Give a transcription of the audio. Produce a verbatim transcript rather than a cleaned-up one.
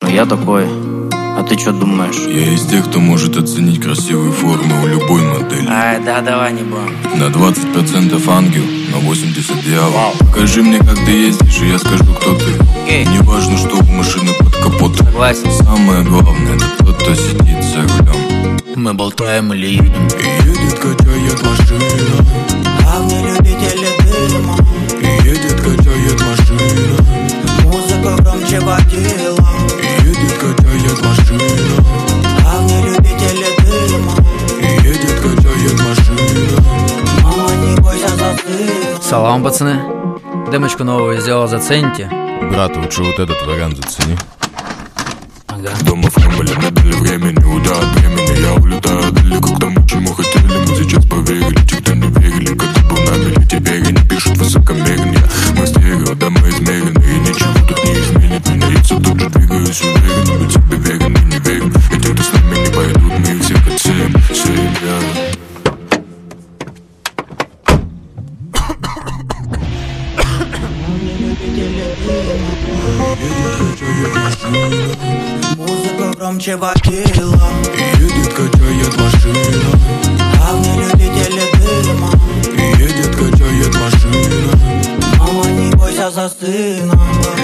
я такой. А ты что думаешь? Я из тех, кто может оценить красивые формы у любой модели. Ай, да, давай не будем. На двадцать процентов ангел, на восемьдесят дьявол. Покажи мне, как ты ездишь, и я скажу, кто ты. Окей. Не важно, что у машины под капотом. Согласен. Самое главное, это тот, кто сидит за рулем. Мы болтаем или едем? И едет, качает машина. Главный любитель дыма. И едет, качает машина. Музыка громче водила. И едет, качает машина. Главный любитель дыма. И едет, качает машина. Мама, не бойся за сына. Салам, пацаны. Демочку новую сделал, зацените? Брат, лучше вот этот вариант зацени. Ага. Дома в Кремле не дали времени, уйдя от времени. Я улетаю далеко к тому, чему хотели. Мы сейчас поверили, те, кто не верили. Когда был нами, теперь они пишут высокомернее. Мы стерео, да мы измерены. И ничего тут не изменит меня. Я все тут же двигаюсь уверенно. Мы тебе верен и не верим. И те, кто с нами не пойдут, мы их всех отсеем. Всеем я. Музыка громче водила. И едет, качает машина. Главный любитель дыма. И едет, качает машина. Мама, не бойся за сына.